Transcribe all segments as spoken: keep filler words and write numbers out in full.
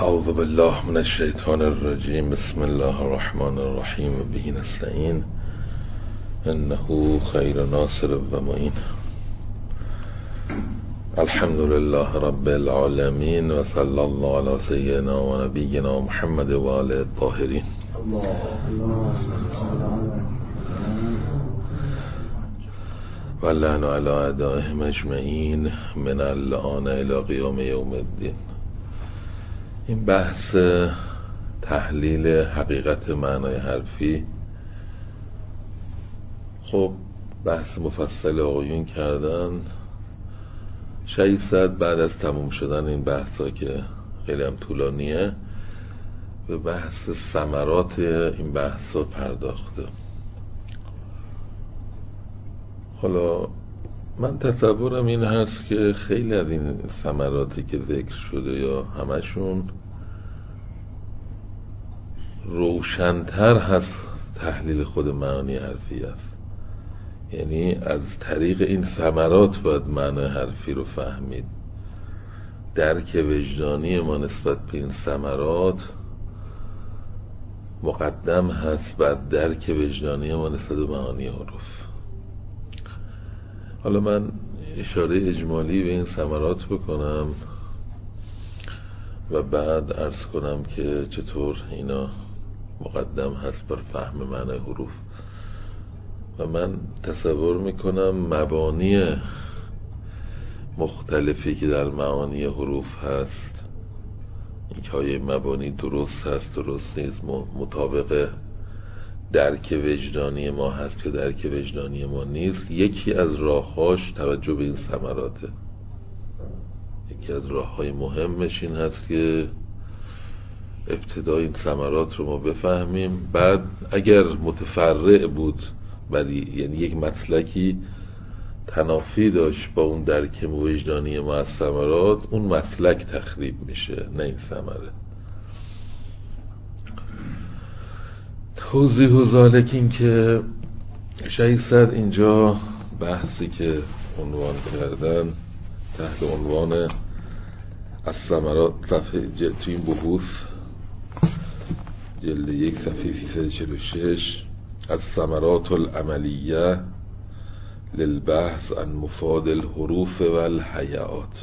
اعوذ بالله من الشیطان الرجیم. بسم الله الرحمن الرحیم. به نستعین انه خیر ناصر و معین. الحمد لله رب العالمین و صلی الله علی سیدنا و نبینا محمد و آله الطاهرین. و لعن علی اعدائهم اجمعین من اللعان الی قیام یوم الدین. این بحث تحلیل حقیقت معنای حرفی، خب بحث مفصل آقایون کردن. شایسته بعد از تموم شدن این بحث ها که خیلی هم طولانیه، به بحث ثمرات این بحث ها پرداخته. حالا من تصورم این هست که خیلی از این ثمراتی که ذکر شده یا همشون روشن‌تر هست تحلیل خود معانی حرفی است. یعنی از طریق این ثمرات باید معنای حرفی رو فهمید. درک وجدانی ما نسبت به این ثمرات مقدم هست بعد درک وجدانی ما نسبت به معانی حروف. حالا من اشاره اجمالی به این ثمرات بکنم و بعد عرض کنم که چطور اینا مقدم هست بر فهم معنی حروف. و من تصور میکنم مبانی مختلفی که در معانی حروف هست، این که های مبانی درست هست درست نیست، مطابق درک وجدانی ما هست که درک وجدانی ما نیست، یکی از راههاش توجه به این ثمراته. یکی از راههای مهمش این هست که ابتدا این ثمرات رو ما بفهمیم، بعد اگر متفرع بود ولی یعنی یک مسلکی تنافی داشت با اون درک وجدانی ما از ثمرات، اون مسلک تخریب میشه نه این ثمره. توضیح و ذالک این که شایسته اینجا بحثی که عنوان کردن تحت عنوان از ثمرات صفحه توی این بحوث جلد یک صفحه سیصد و چهل و شش از ثمرات العملیه للبحث عن مفاد الحروف و الهیئات.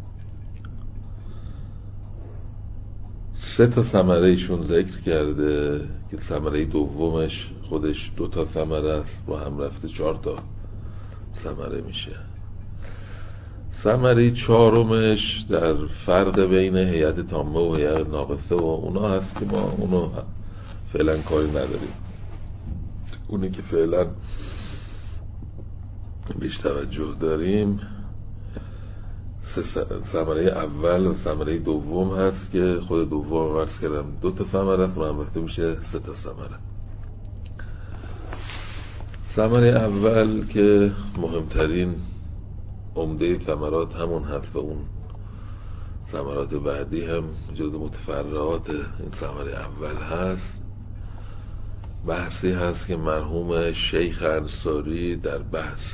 سه تا ثمره ایشون ذکر کرده که ثمره دومش خودش دو تا ثمره است و هم رفته چهار تا ثمره میشه. ثمره چهارمش در فرق بین هیئت تامه و هیئت ناقصه و اونا هست که ما اونو فعلا کاری نداریم. اونی که فعلا بیش توجه داریم ثمره اول و ثمره دوم هست که خود دوم عرض کردم دو تا ثمره است و هم وقته میشه سه تا ثمره. ثمره اول که مهمترین عمده ثمرات همون هست و اون ثمرات بعدی هم جزو متفرعات این ثمره اول هست. بحثی هست که مرحوم شیخ انصاری در بحث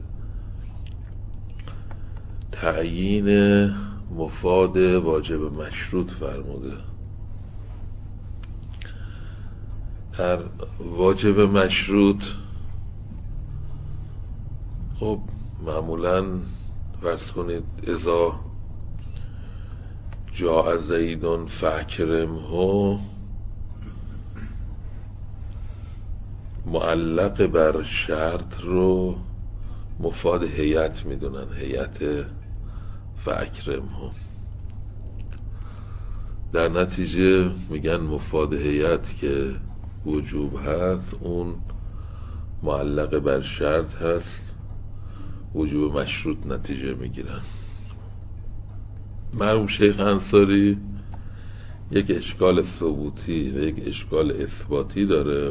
تعیین مفاد واجب مشروط فرموده. در واجب مشروط خب معمولا فرض کنید اذا جاء زید فاکرمه معلق بر شرط رو مفاد هیئت میدونن، هیئت فاکرمه. در نتیجه میگن مفاد هیئت که وجوب هست اون معلق بر شرط هست، وجوب مشروط نتیجه میگیرن. مرحوم شیخ انصاری یک اشکال ثبوتی و یک اشکال اثباتی داره.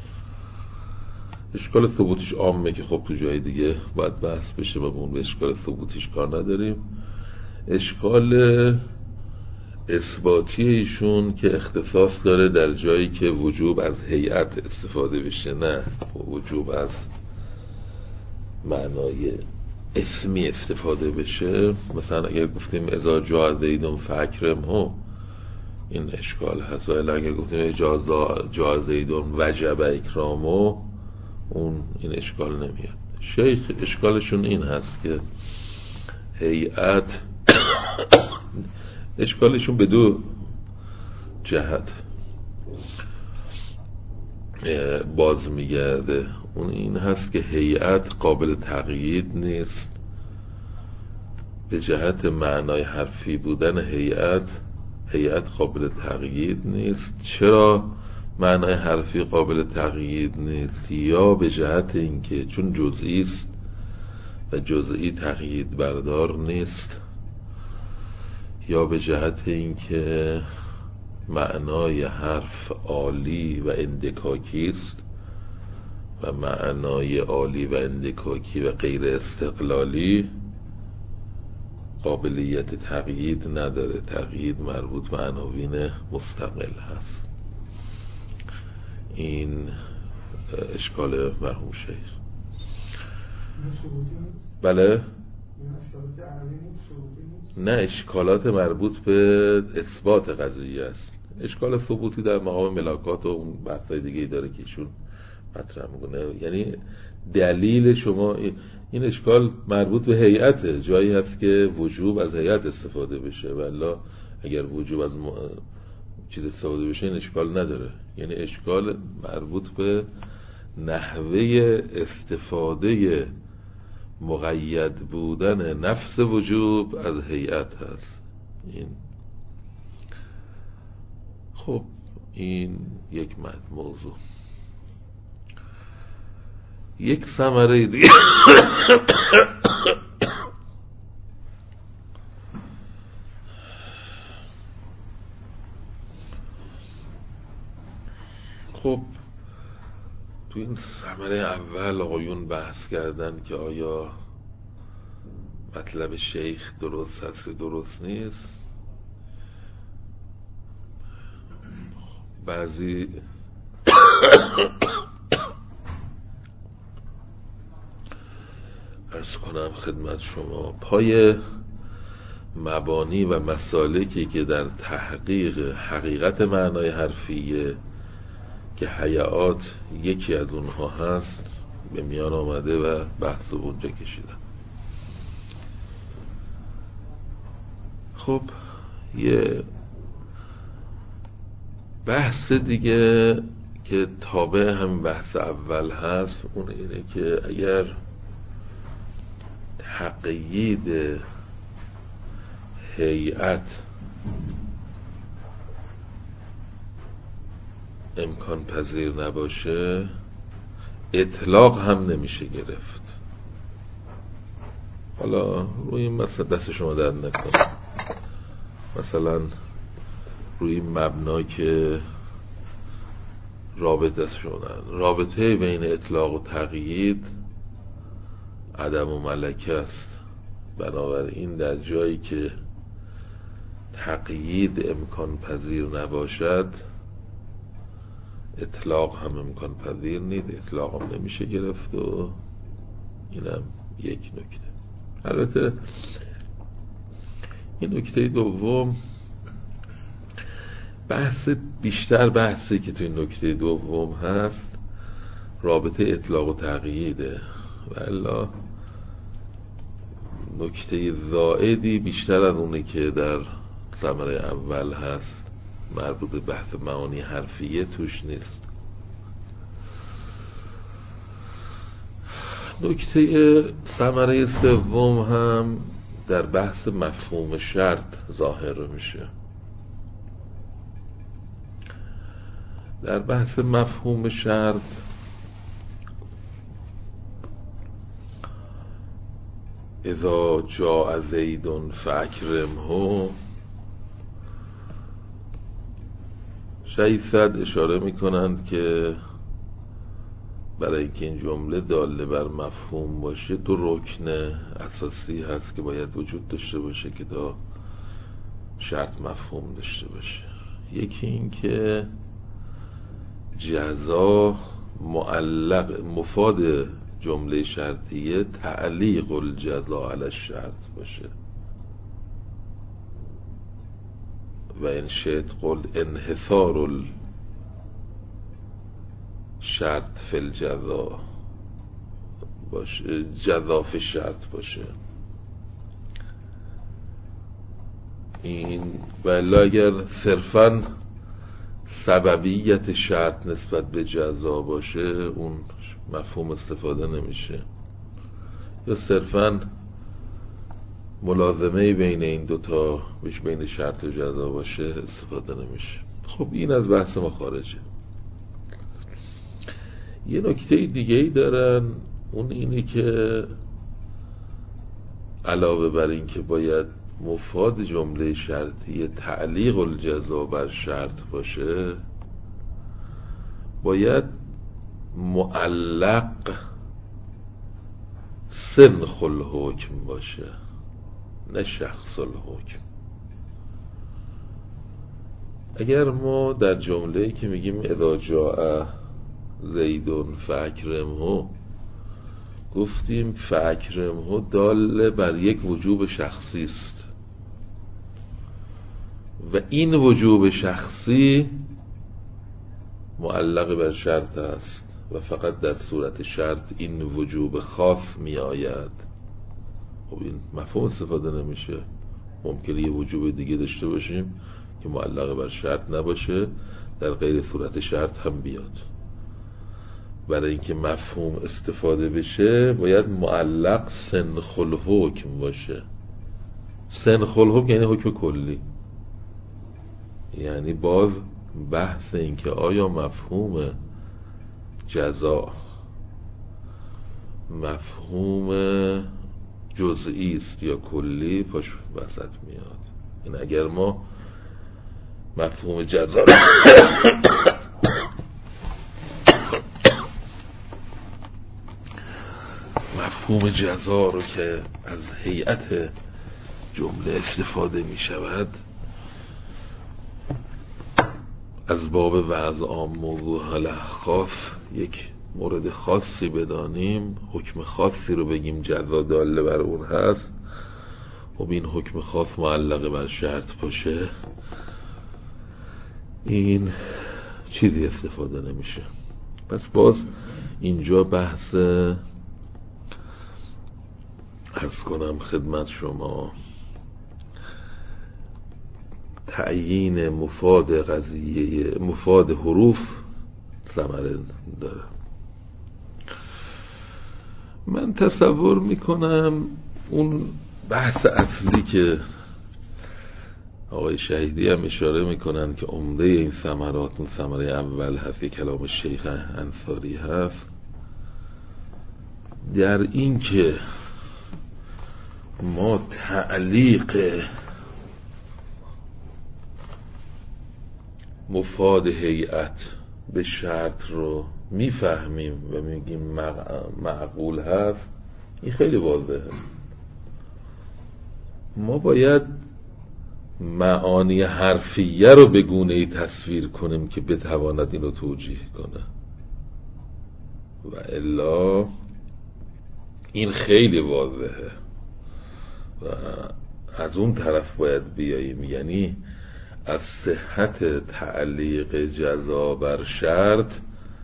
اشکال ثبوتیش عامه که خب تو جای دیگه باید بحث بشه و اون به اشکال ثبوتیش کار نداریم. اشکال اثباتی ایشون که اختصاص داره در جایی که وجوب از هیئت استفاده بشه، نه وجوب از معنای اسمی استفاده بشه. مثلا اگر گفتیم اذا جاء زید فاکرمه، این اشکال هست. و اگر گفتیم جازا جازیدون وجب اکرامو، اون این اشکال نمیاد. شیخ اشکالشون این هست که هیئت اشکالشون به دو جهت باز میگرده. اون این هست که هیئت قابل تقیید نیست. به جهت معنای حرفی بودن هیئت هیئت قابل تقیید نیست. چرا معنای حرفی قابل تقیید نیست؟ یا به جهت اینکه چون جزئی است و جزئی تقیید بردار نیست، یا به جهت اینکه معنای حرف عالی و اندکاکی است و معنای عالی و اندکاکی و غیر استقلالی قابلیت تقیید نداره. تقیید مربوط به عناوین مستقل هست. این اشکال مرحوم شیخ. بله؟ نه، اشکالات مربوط به اثبات قضیه است. اشکال ثبوتی در مقام ملاکات و اون بحثای دیگه داره که ایشون مطرح میکنه. یعنی دلیل شما این اشکال مربوط به هیئته، جایی هست که وجوب از هیئت استفاده بشه، والا اگر وجوب از م... چیز استفاده بشه این اشکال نداره. یعنی اشکال مربوط به نحوه استفاده مقید بودن نفس وجوب از هیئت هست. این خب این یک موضوع. یک ثمره دیگه خب تو این ثمره اول آقایون بحث کردن که آیا مطلب شیخ درست هست یا درست نیست. بعضی عرض کنم خدمت شما، پای مبانی و مسالکی که در تحقیق حقیقت معنای حرفیه که هیئات یکی از اونها هست به میان آمده و بحث رو اونجا کشیدن. خب یه بحث دیگه که تابع هم بحث اول هست اون اینه که اگر تقیید هیئت امکان پذیر نباشه اطلاق هم نمیشه گرفت. حالا روی این مثلا دست شما درد نکنه، مثلا روی این مبنا که رابطه شدن رابطه بین اطلاق و تقیید عدم و ملکه است. بنابراین در جایی که تقیید امکان پذیر نباشد اطلاق هم امکان پذیر نیست، اطلاق هم نمیشه گرفت. و اینم یک نکته. البته این نکته دوم بحث بیشتر بحثی که تو این نکته دوم هست رابطه اطلاق و تقییده، والا نکته زائدی بیشتر از اونه که در ثمره اول هست مربوط به بحث معانی حرفیه توش نیست. نکته ثمره سوم هم در بحث مفهوم شرط ظاهر میشه. در بحث مفهوم شرط اذا جاء زید فاکرمه، شیصد اشاره میکنند که برای اینکه این جمله داله بر مفهوم باشه دو رکن اساسی هست که باید وجود داشته باشه که تا شرط مفهوم داشته باشه. یکی این که جزا معلق مفاد جمله شرطیه تعلیق الجزا علی الشرط باشه. و این شئت قل انحصار الشرط فی الجزا باشه، جزا فی شرط باشه. این ولی اگر صرفاً سببیت شرط نسبت به جزا باشه اون مفهوم استفاده نمیشه، یا صرفاً ملازمه بین این دوتا بیش بین شرط و جزا باشه استفاده نمیشه. خب این از بحث ما خارجه. یه نکته دیگه ای دارن، اون اینه که علاوه بر این که باید مفاد جمله شرطی تعلیق الجزا بر شرط باشه، باید معلق سنخ الحکم باشه، نه شخص الحکم. اگر ما در جمله‌ای که میگیم اذا جاء زیدون فاکرمه گفتیم فاکرمه دال بر یک وجوب شخصی است و این وجوب شخصی معلق بر شرط است و فقط در صورت شرط این وجوب خاص می آید. خب این مفهوم استفاده نمیشه. ممکنه یه وجوب دیگه داشته باشیم که معلق بر شرط نباشه، در غیر صورت شرط هم بیاد. برای اینکه مفهوم استفاده بشه باید معلق سنخ الحکم باشه. سنخ الحکم یعنی حکم کلی، یعنی باز بحث این که آیا مفهوم جزا مفهوم جزئی است یا کلی پاش وسط میاد. این اگر ما مفهوم جزا مفهوم جزا رو که از هیئت جمله استفاده می شود از باب وضع عام موضوع له خاص یک مورد خاصی بدانیم، حکم خاصی رو بگیم جزا داله بر اون هست، و این حکم خاص معلقه بر شرط باشه، این چیزی استفاده نمیشه. پس باز اینجا بحث عرض کنم خدمت شما تعیین مفاد قضیه مفاد حروف ثمره داره. من تصور میکنم اون بحث اصلی که آقای شهیدی هم اشاره میکنن که عمده این ثمرات اون ثمره اول هست، کلام شیخ انصاری هست، در این که ما تعلیق مفاد هیئت به شرط رو میفهمیم و میگیم معقول هست. این خیلی واضحه. ما باید معانی حرفیه رو به گونه‌ای تصویر کنیم که بتواند این رو توجیه کنه، و الا این خیلی واضحه و از اون طرف باید بیاییم، یعنی از صحت تعلیق جزا بر شرط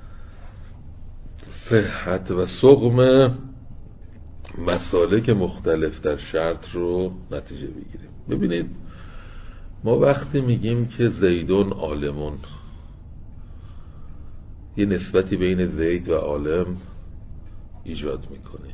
صحت و سقم مسالک مختلف در شرط رو نتیجه بگیریم. ببینید ما وقتی میگیم که زیدون عالمون، یه نسبتی بین زید و عالم ایجاد میکنیم.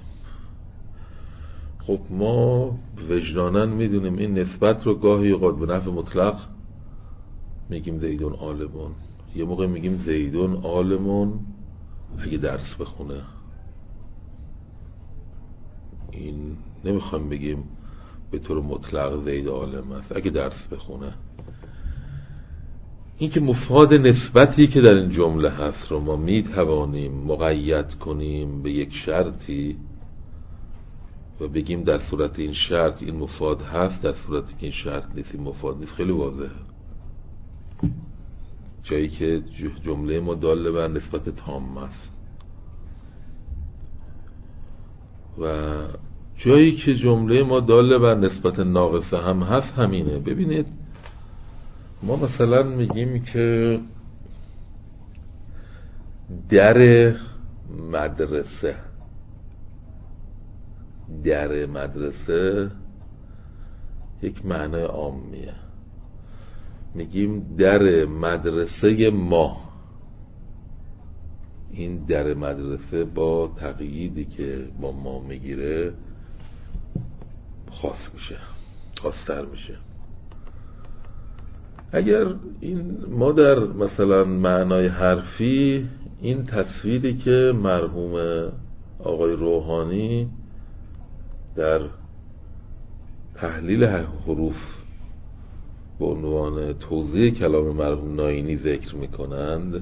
خب ما وجدانن میدونیم این نسبت رو گاهی اوقات به نفع مطلق میگیم زیدون عالمون، یه موقع میگیم زیدون عالمون اگه درس بخونه. این نمیخوایم بگیم به طور مطلق زید عالم است اگه درس بخونه. این که مفاد نسبتی که در این جمله هست رو ما میتوانیم مقید کنیم به یک شرطی و بگیم در صورت این شرط این مفاد هست، در صورتی که این شرط نیست این مفاد نیست، خیلی واضحه. جایی که جمله ما داله بر نسبت تام است و جایی که جمله ما داله بر نسبت ناقصه هم هست همینه. ببینید ما مثلا میگیم که در مدرسه، در مدرسه یک معنای عامیه. میگیم در مدرسه ما. این در مدرسه با تقییدی که با ما میگیره خاص میشه، خاص‌تر میشه. اگر این ما در مثلا معنای حرفی، این تصویری که مرحوم آقای روحانی در تحلیل حروف به عنوان توضیح کلام مرحوم ناینی ذکر میکنند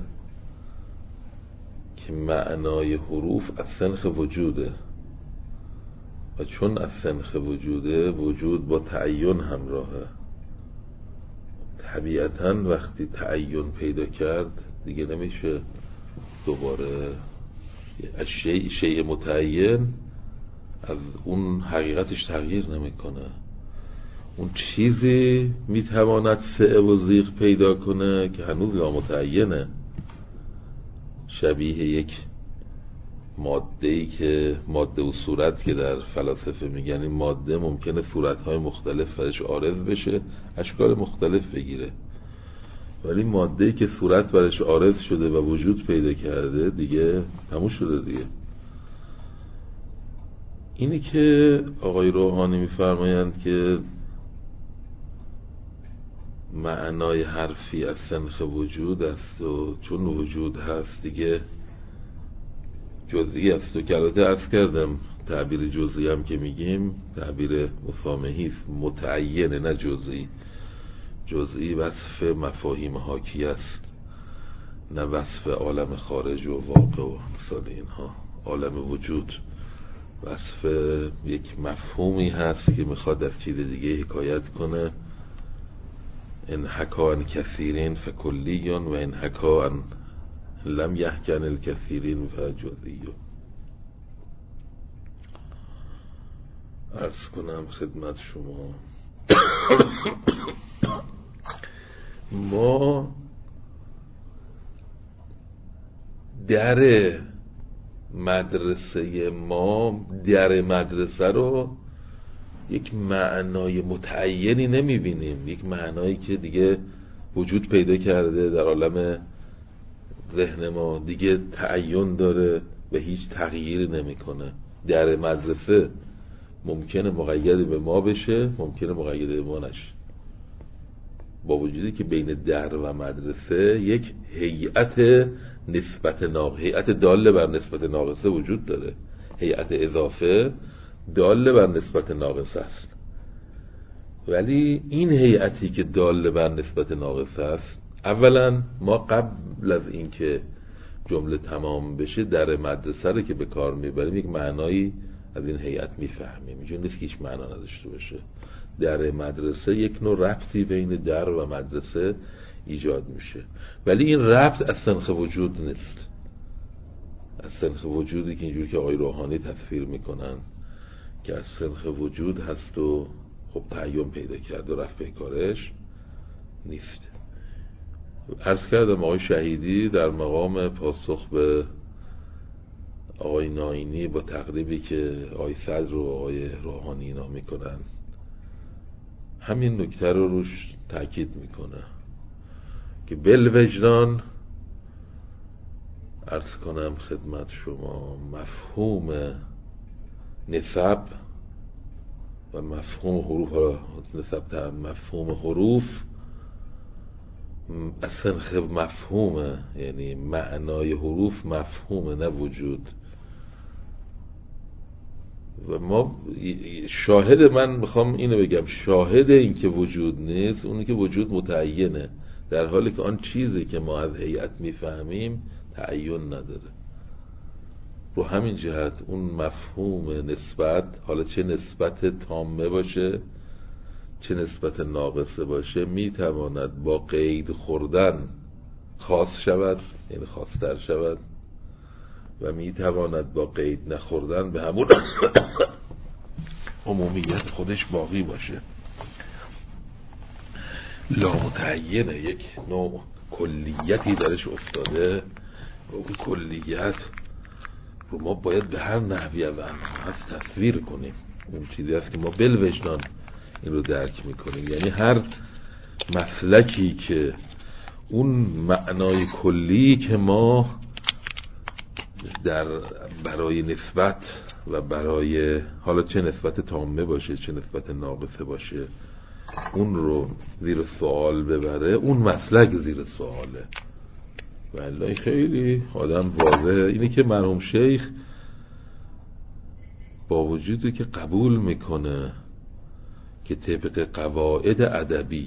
که معنای حروف از سنخ وجوده و چون از سنخ وجوده، وجود با تعین همراهه. طبیعتاً وقتی تعین پیدا کرد دیگه نمیشه دوباره از شیء شیء متعین از اون حقیقتش تغییر نمیکنه. اون چیزی میتواند سعه و زیغ پیدا کنه که هنوز نامتعینه، شبیه یک ماده‌ای که ماده و صورت که در فلاسفه میگن این ماده ممکنه صورت‌های مختلف برش عارض بشه، اشکال مختلف بگیره، ولی ماده‌ای که صورت برش عارض شده و وجود پیدا کرده دیگه تموم شده دیگه. اینی که آقای روحانی میفرمایند که معنای حرفی از سنخ وجود است و چون وجود هست دیگه جزئی است. و که البته عرض کردم تعبیر جزئی هم که میگیم تعبیر مسامحی است، متعینه نه جزئی. جزئی وصف مفاهیم حاکی است، نه وصف عالم خارج و واقع و مثال اینها. عالم وجود وصف یک مفهومی هست که میخواد از چیز دیگه حکایت کنه. ان حکا عن کثیرین فکلیون و ان حکا عن لم یحکن الکثیرین فجزئیون. عرض کنم خدمت شما ما در مدرسه ما در مدرسه رو یک معنای متعینی نمیبینیم، یک معنایی که دیگه وجود پیدا کرده در عالم ذهن ما، دیگه تعین داره و هیچ تغییری نمیکنه. در مدرسه ممکنه مقید به ما بشه، ممکنه مقید به ما نشه، با وجودی که بین در و مدرسه یک هیئت نسبت ناقص، هیئت داله بر نسبت ناقصه وجود داره. هیئت اضافه داله بر نسبت ناقصه است، ولی این هیئتی که داله بر نسبت ناقصه است، اولا ما قبل از اینکه جمله تمام بشه در مدرسه رو که به کار میبریم یک معنایی از این هیئت میفهمیم. اینجور نیست که هیچ معنا نداشته باشه. در مدرسه یک نوع ربطی بین در و مدرسه ایجاد میشه، ولی این ربط از سنخ وجود نیست. از سنخ وجودی که اینجور که آقای روحانی تصویر میکنن که از سنخ وجود هست و خب تعین پیدا کرد و رفت پیکارش نیست. عرض کردم آقای شهیدی در مقام پاسخ به آقای ناینی با تقریبی که آقای صدر و آقای روحانی اینا میکنن همین نکته رو روش تاکید میکنه که بالوجدان عرض کنم خدمت شما مفهوم نسب و مفهوم حروف را نسب مفهوم حروف اصلا مفهومه، یعنی معنای حروف مفهومه نه وجود. و ما شاهد، من میخوام اینو بگم، شاهد این که وجود نیست اونی که وجود متعینه، در حالی که آن چیزی که ما از هیئت میفهمیم تعین نداره. رو همین جهت اون مفهوم نسبت، حالا چه نسبت تامه باشه چه نسبت ناقصه باشه، میتواند با قید خوردن خاص شود، یعنی خاص‌تر شود، و میتواند با قید نخوردن به همون عمومیت خودش باقی باشه. لامتعینه، یک نوع کلیتی درش افتاده و اون کلیت رو ما باید به هر نحوی از انواع تصویر کنیم. اون چیزی هست که ما بالوجدان این رو درک میکنیم. یعنی هر مسلکی که اون معنای کلی که ما در برای نسبت و برای حالا چه نسبت تامه باشه چه نسبت ناقصه باشه اون رو زیر سوال ببره، اون مسلک زیر سواله. والله خیلی آدم واضحه. اینه که مرحوم شیخ با وجودی که قبول میکنه که طبق قواعد ادبی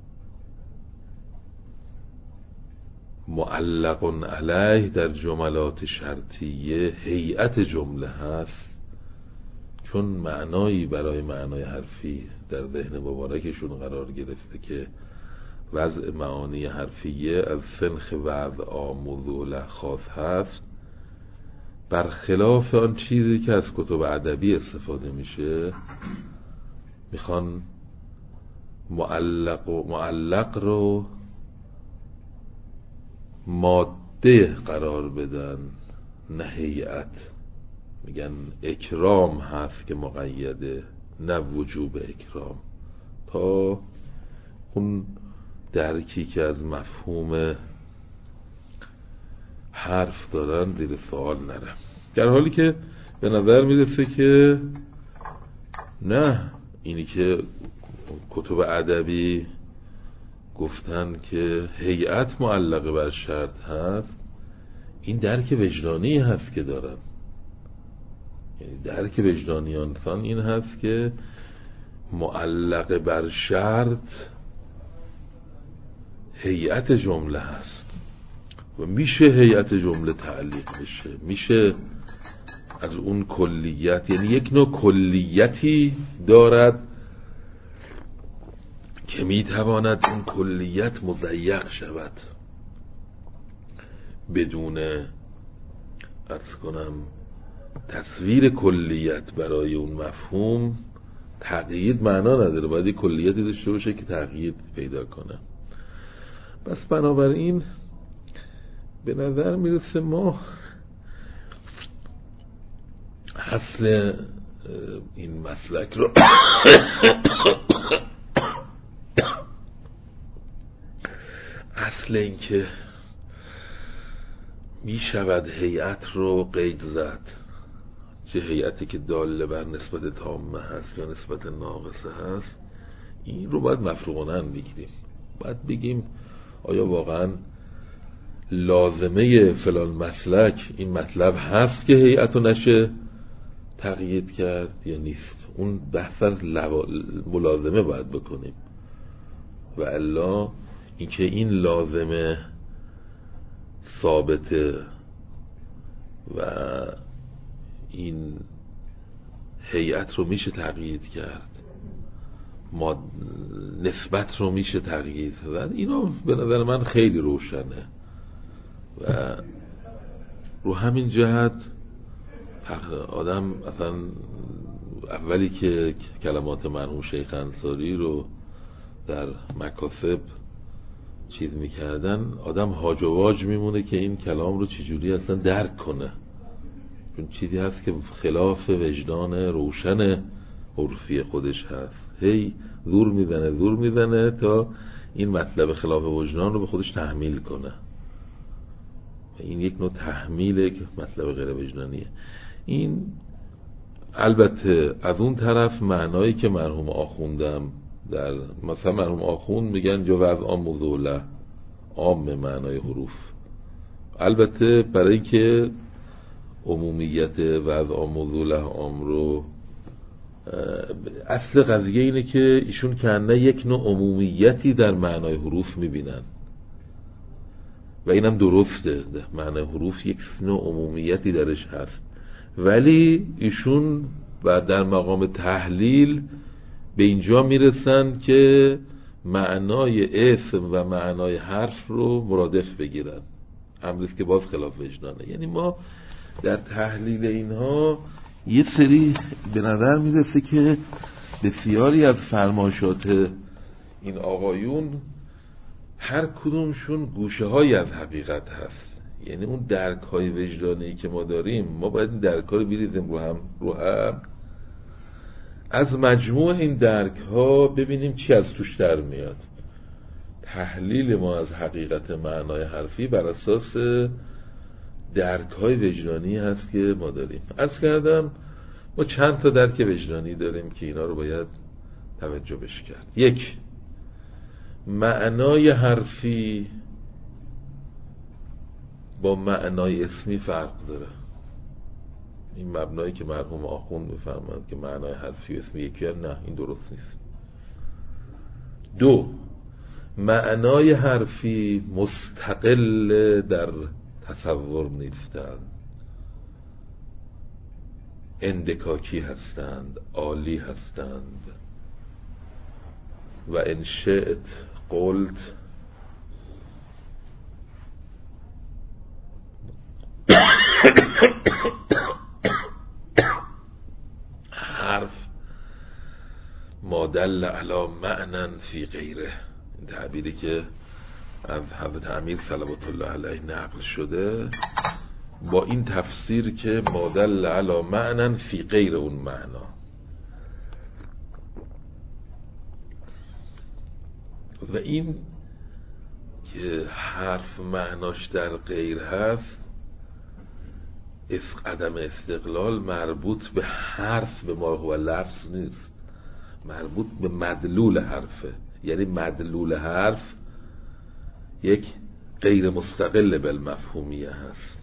معلق علیه در جملات شرطیه هیئت جمله هست، چون معنایی برای معنای حرفی در ذهن مبارکشون قرار گرفته که وضع معانی حرفیه از سنخ وضع آموزوله خاص هست، برخلاف آن چیزی که از کتب ادبی استفاده میشه. میخوان معلق و معلق رو ماده قرار بدن نه هیئت. میگن اکرام هست که مقیده، نه وجوب اکرام، تا اون درکی که از مفهوم حرف دارن زیر سوال نره. در حالی که به نظر میرسه که نه، اینی که کتب ادبی گفتن که هیئت معلقه بر شرط هست، این درک وجدانی هست که دارن. یعنی درک وجدانی انسان این هست که معلقه بر شرط هیئت جمله هست و میشه هیئت جمله تعلیق بشه، میشه از اون کلیت، یعنی یک نوع کلیتی دارد که میتواند اون کلیت مضیق شود بدون عرض کنم تصویر کلیت برای اون مفهوم. تقیید معنا نداره، باید یک کلیتی داشته باشه که تقیید پیدا کنه. بس بنابراین به نظر میرسه ما اصل این مسلک رو اصل این که می شود هیئت رو قید زد، چه هیئتی که داله بر نسبت تامه هست یا نسبت ناقصه هست، این رو باید مفروغانه بگیریم. باید بگیم آیا واقعا لازمه فلان مسلک این مطلب هست که هیئت رو نشه تقیید کرد یا نیست. اون بحث از ملازمه باید بکنیم و الا اینکه این لازمه ثابته و این هیئت رو میشه تقیید کرد، ما نسبت رو میشه تقیید کرد، اینا به نظر من خیلی روشنه و رو همین جهت آدم اصلا اولی که کلمات مرحوم شیخ انصاری رو در مکاسب چیز میکردن آدم هاج و واج میمونه که این کلام رو چجوری اصلا درک کنه، چون چیزی هست که خلاف وجدان روشن عرفی خودش هست، هی زور میزنه زور میزنه تا این مطلب خلاف وجدان رو به خودش تحمیل کنه. این یک نوع تحمیل که مطلب غیر وجدانیه. این البته از اون طرف معنایی که مرحوم آخوندم در مثلا مرحوم آخوند میگن جو وضع آموزوله عام معنای حروف، البته برای اینکه عمومیت وضع آموزوله عام رو اصل قضیه اینه که ایشون کنه یک نوع عمومیتی در معنای حروف میبینن و اینم درسته، معنای حروف یک نوع عمومیتی درش هست، ولی ایشون و در مقام تحلیل به اینجا میرسن که معنای اسم و معنای حرف رو مرادف بگیرن، امری که باز خلاف وجدانه. یعنی ما در تحلیل اینها یه سری به نظر میرسه که بسیاری از فرمایشات این آقایون هر کدومشون گوشه های از حقیقت هست. یعنی اون درک های وجدانی که ما داریم، ما باید این درک ها رو بریزیم رو هم رو هم از مجموع این درک ها ببینیم چی از توش در میاد. تحلیل ما از حقیقت معنای حرفی بر اساس درک های وجدانی هست که ما داریم. عرض کردم ما چند تا درک وجدانی داریم که اینا رو باید توجه بش کرد. یک، معنای حرفی با معنای اسمی فرق داره. این مبنایی که مرحوم آخوند میفرماند که معنای حرفی و اسمی یکی هم، نه، این درست نیست. دو، معنای حرفی مستقل در تصور نیستند، اندکاکی هستند، عالی هستند. و ان شئت قلت حرف ما دل علی معنی فی غیره، این تعبیری که از حضرت امیر صلوات الله علیه نقل شده، با این تفسیر که ما دل علی معنی فی غیر اون معنا. و این که حرف معناش در غیر هست، عدم استقلال مربوط به حرف به ما هو لفظ نیست، مربوط به مدلول حرفه. یعنی مدلول حرف یک غیر مستقل بالمفهومیه هست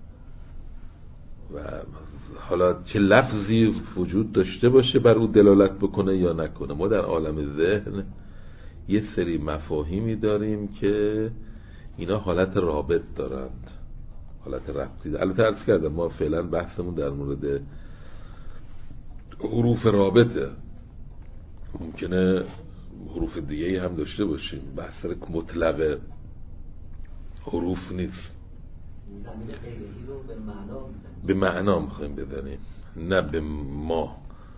و حالا چه لفظی وجود داشته باشه بر او دلالت بکنه یا نکنه، ما در عالم ذهن یه سری مفاهیمی داریم که اینا حالت رابط دارند، حالت ربطی دارند. البته عرض کردم ما فعلا بحثمون در مورد حروف رابطه، ممکنه حروف دیگه هم داشته باشیم، بحث مطلق حروف نیست. به معنا میخوایم بزنیم، نه به ما.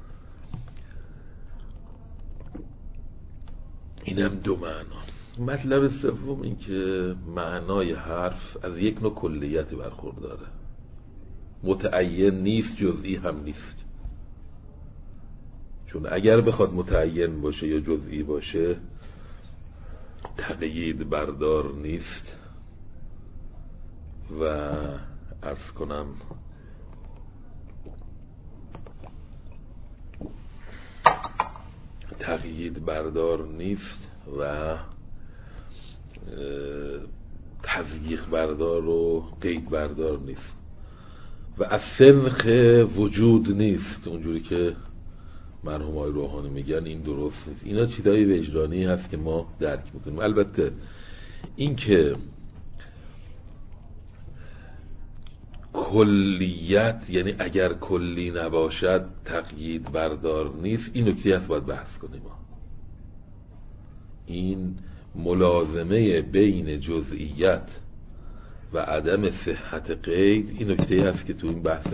اینم دو معنا. مطلب سوم این که معنای حرف از یک نوع کلیت برخورداره، متعین نیست، جزئی هم نیست. چون اگر بخواد متعین باشه یا جزئی باشه تقیید بردار نیست. و عرض کنم تقیید بردار نیست و تضییق بردار و قید بردار نیست و از سنخ وجود نیست. اونجوری که مرحوم آقای روحانی میگن این درست نیست. اینا چیزای وجدانی هست که ما درک میکنیم. البته این که کلیت، یعنی اگر کلی نباشد تقیید بردار نیست، این نکته هست باید بحث کنیم. این ملازمه بین جزئیت و عدم صحت قید، این نکته هست که تو این بحث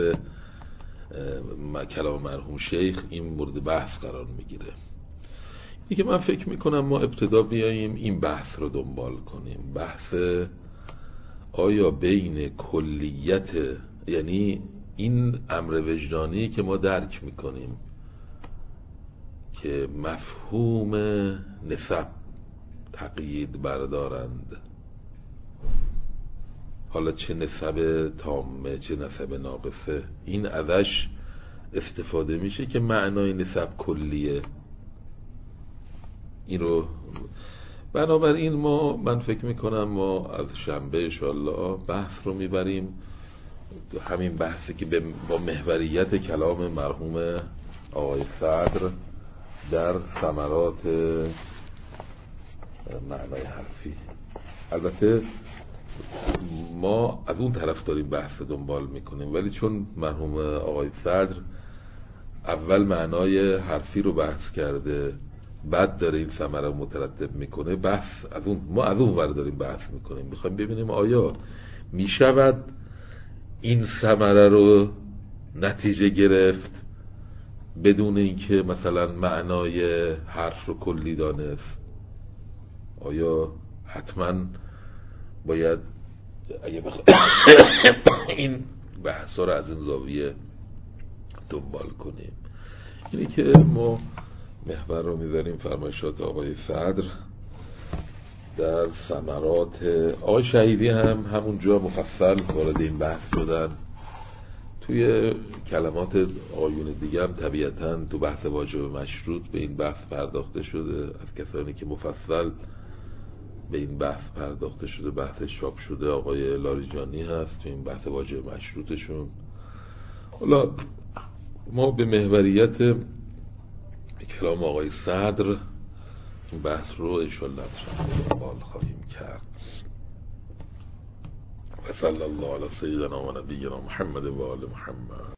کلام مرحوم شیخ این مورد بحث قرار میگیره. این که من فکر میکنم ما ابتدا بیاییم این بحث رو دنبال کنیم، بحث آیا بین کلیت، یعنی این امر وجدانی که ما درک میکنیم که مفهوم نسب تقیید بردارند، حالا چه نسب تامه چه نسب ناقصه، این ازش استفاده میشه که معنای نسب کلیه. این رو بنابراین ما من فکر میکنم ما از شنبه انشاءالله بحث رو میبریم، همین بحثی که با محوریت کلام مرحوم آقای صدر در ثمرات معنای حرفی. البته ما از اون طرف داریم بحث دنبال میکنیم، ولی چون مرحوم آقای صدر اول معنای حرفی رو بحث کرده بعد داره این ثمره مترتب میکنه، بحث از اون ما از اون ور داریم بحث میکنیم، میخوایم ببینیم آیا میشود این ثمره رو نتیجه گرفت بدون اینکه مثلا معنای حرف رو کلی دانست. آیا حتما باید اگه بخ... این بحثا رو از این زاویه دنبال کنیم. اینی که ما محور رو میذاریم فرمایشات آقای صدر در ثمرات. آقای شهیدی هم همونجا مفصل وارد این بحث شدن. توی کلمات آیون دیگه هم طبیعتاً تو بحث واجب مشروط به این بحث پرداخته شده از کسانی که مفصل به این بحث پرداخته شده. بحث چاپ شده آقای لاریجانی هست تو این بحث واجب مشروطشون. حالا ما به محوریت کلام آقای صدر این بحث رو انشاءالله دنبال خواهیم کرد. و صلی الله علی سیدنا و نبینا محمد و آل محمد.